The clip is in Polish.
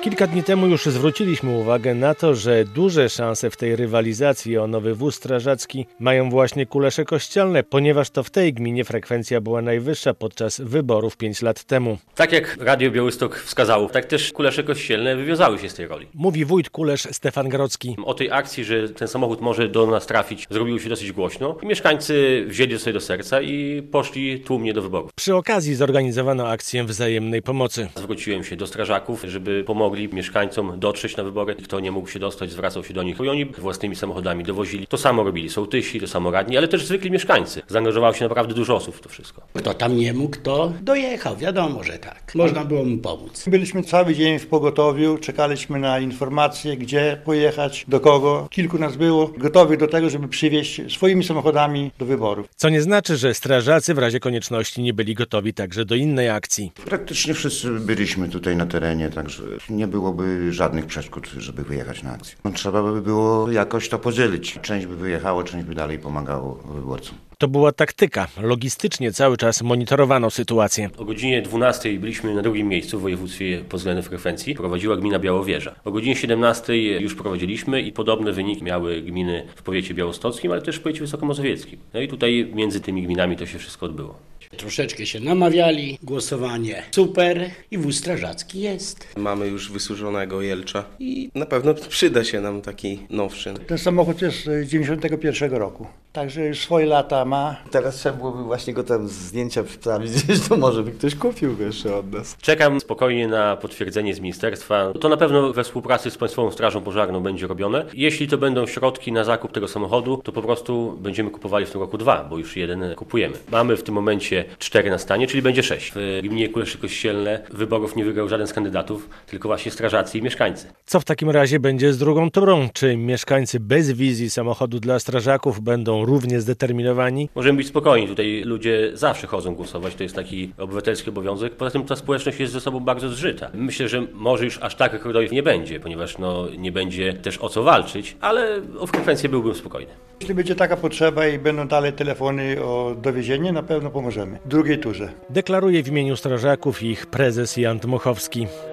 Kilka dni temu już zwróciliśmy uwagę na to, że duże szanse w tej rywalizacji o nowy wóz strażacki mają właśnie Kulesze Kościelne, ponieważ to w tej gminie frekwencja była najwyższa podczas wyborów 5 lat temu. Tak jak Radio Białystok wskazało, tak też Kulesze Kościelne wywiązały się z tej roli. Mówi wójt Kulesz Stefan Grodzki. O tej akcji, że ten samochód może do nas trafić, zrobiło się dosyć głośno. Mieszkańcy wzięli to sobie do serca i poszli tłumnie do wyborów. Przy okazji zorganizowano akcję wzajemnej pomocy. Zwróciłem się do strażaków, żeby pomogli mieszkańcom dotrzeć na wybory. Kto nie mógł się dostać, zwracał się do nich. I oni własnymi samochodami dowozili. To samo robili sołtysi, to samo radni, ale też zwykli mieszkańcy. Zaangażowało się naprawdę dużo osób w to wszystko. Kto tam nie mógł, to dojechał. Wiadomo, że tak. Można było mu pomóc. Byliśmy cały dzień w pogotowiu, czekaliśmy na informacje, gdzie pojechać, do kogo. Kilku nas było gotowych do tego, żeby przywieźć swoimi samochodami do wyborów. Co nie znaczy, że strażacy w razie konieczności nie byli gotowi także do innej akcji. Praktycznie wszyscy byliśmy tutaj na terenie, także nie byłoby żadnych przeszkód, żeby wyjechać na akcję. Trzeba by było jakoś to podzielić. Część by wyjechało, część by dalej pomagało wyborcom. To była taktyka. Logistycznie cały czas monitorowano sytuację. O godzinie 12 byliśmy na drugim miejscu w województwie pod względem frekwencji. Prowadziła gmina Białowieża. O godzinie 17 już prowadziliśmy i podobne wyniki miały gminy w powiecie białostockim, ale też w powiecie wysokomazowieckim. No i tutaj między tymi gminami to się wszystko odbyło. Troszeczkę się namawiali, głosowanie super i wóz strażacki jest. Mamy już wysłużonego Jelcza i na pewno przyda się nam taki nowszy. Ten samochód jest z 91 roku, także już swoje lata ma. Teraz trzeba byłoby właśnie go tam zdjęcia wstawić, to może by ktoś kupił jeszcze od nas. Czekam spokojnie na potwierdzenie z ministerstwa. To na pewno we współpracy z Państwową Strażą Pożarną będzie robione. Jeśli to będą środki na zakup tego samochodu, to po prostu będziemy kupowali w tym roku 2, bo już jeden kupujemy. Mamy w tym momencie 4 na stanie, czyli będzie 6. W gminie Kulesze Kościelne wyborów nie wygrał żaden z kandydatów, tylko właśnie strażacy i mieszkańcy. Co w takim razie będzie z drugą turą? Czy mieszkańcy bez wizji samochodu dla strażaków będą równie zdeterminowani? Możemy być spokojni, tutaj ludzie zawsze chodzą głosować, to jest taki obywatelski obowiązek. Poza tym ta społeczność jest ze sobą bardzo zżyta. Myślę, że może już aż tak rodojów nie będzie, ponieważ nie będzie też o co walczyć, ale o frekwencję byłbym spokojny. Jeśli będzie taka potrzeba i będą dalej telefony o dowiezienie, na pewno pomożemy. W drugiej turze. Deklaruje w imieniu strażaków ich prezes Jan Dmuchowski.